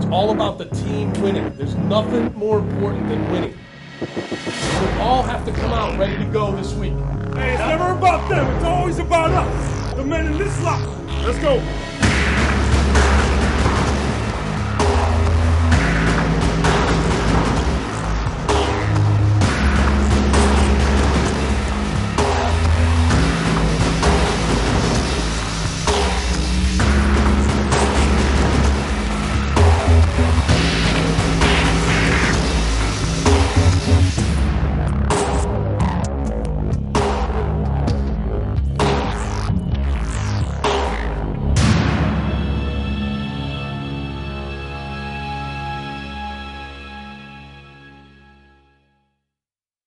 all about the team winning. There's nothing more important than winning. We all have to come out ready to go this week. Hey, it's never about them. It's always about us. The men in this locker. Let's go.